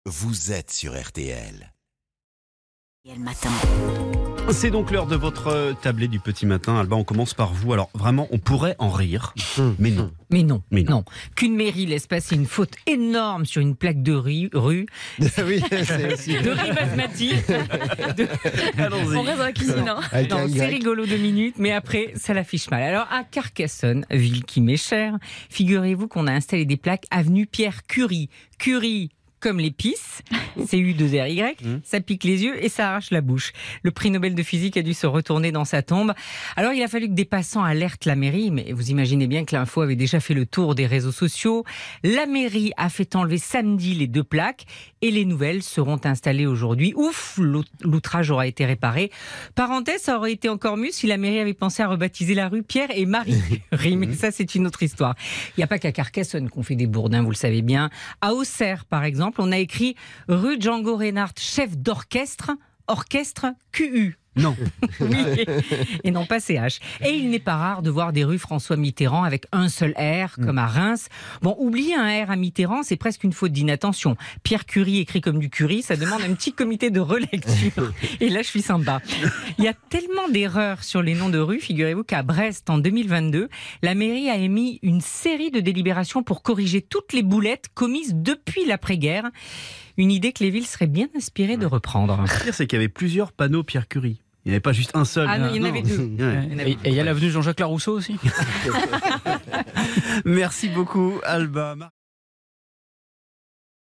vous êtes sur RTL. Matin. C'est donc l'heure de votre tablée du petit matin. Alba, on commence par vous. Alors vraiment, on pourrait en rire, mais non. Mais non, Mais non. non. Qu'une mairie laisse passer une faute énorme sur une plaque de rue. Oui, c'est aussi. De riz basmati. On reste dans la cuisine. Hein. Avec Non, un c'est grec. rigolo 2 minutes, mais après, ça l'affiche mal. Alors, à Carcassonne, ville qui m'est chère, figurez-vous qu'on a installé des plaques avenue Pierre Curie. Curie comme l'épice, C-U-2-R-Y, ça pique les yeux et ça arrache la bouche. Le prix Nobel de physique a dû se retourner dans sa tombe. Alors il a fallu que des passants alertent la mairie, mais vous imaginez bien que l'info avait déjà fait le tour des réseaux sociaux. La mairie a fait enlever samedi les 2 plaques et les nouvelles seront installées aujourd'hui. Ouf, l'outrage aura été réparé. Parenthèse, ça aurait été encore mieux si la mairie avait pensé à rebaptiser la rue Pierre et Marie Curie, mais ça c'est une autre histoire. Il n'y a pas qu'à Carcassonne qu'on fait des bourdins, vous le savez bien. À Auxerre, par exemple, on a écrit rue Django Reinhardt, chef d'orchestre, orchestre QU. Non. Oui, et non pas CH. Et il n'est pas rare de voir des rues François Mitterrand avec un seul R, comme à Reims. Bon, oublier un R à Mitterrand, c'est presque une faute d'inattention. Pierre Curie écrit comme du curry, ça demande un petit comité de relecture. Et là, je suis sympa. Il y a tellement d'erreurs sur les noms de rues, figurez-vous qu'à Brest, en 2022, la mairie a émis une série de délibérations pour corriger toutes les boulettes commises depuis l'après-guerre. Une idée que les villes seraient bien inspirées de reprendre. Le pire, c'est qu'il y avait plusieurs panneaux Pierre Curie. Il n'y avait pas juste un seul. Ah non, il y en avait 2. Ouais. Et il y a l'avenue Jean-Jacques Larousseau aussi. Merci beaucoup, Alba.